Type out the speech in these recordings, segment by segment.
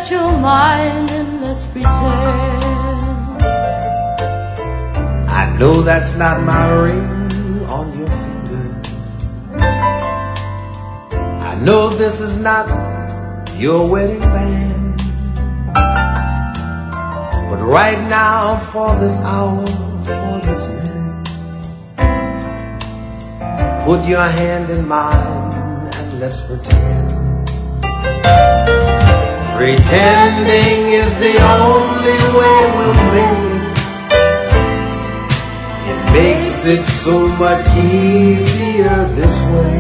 that you're mine and let's pretend. I know that's not my ring on your finger. I know this is not your wedding band. But right now, for this hour, for this minute, put your hand in mine and let's pretend. Pretending is the only way we'll make it. It makes it so much easier this way.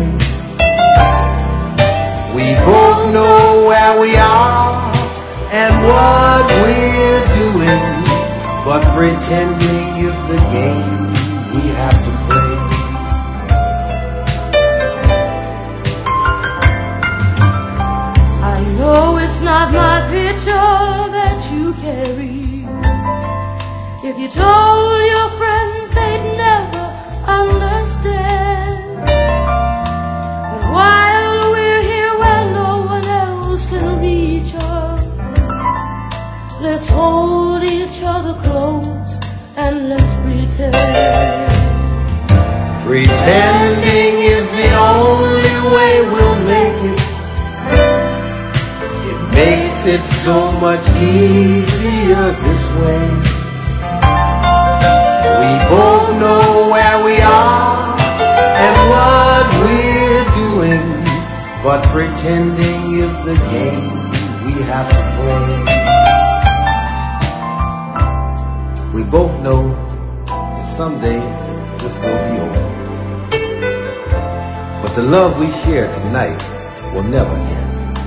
We both know where we are and what we're doing, but pretending is the game we have to play. I know it's not my picture that you carry. If you told your friends, they'd never understand. But while we're here where no one else can reach us, let's hold each other close and let's pretend. Pretending is the only way we'll make it. It makes it so much easier this way. We both know where we are and what we're doing, but pretending is the game we have to play. We both know that someday this will be over, but the love we share tonight will never end.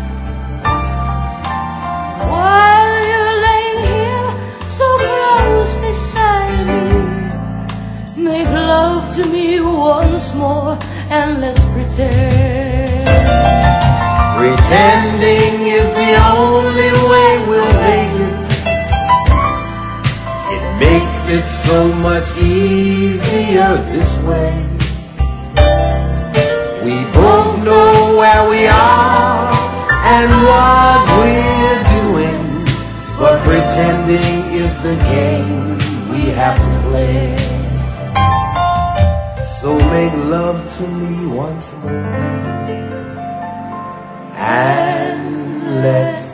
While you're laying here so close beside me, make love to me once more and let's pretend. Pretending is the only way we'll make it. It makes it so much easier this way. We both know where we are and what we're doing, but pretending is the game we have to play. So make love to me once more and let's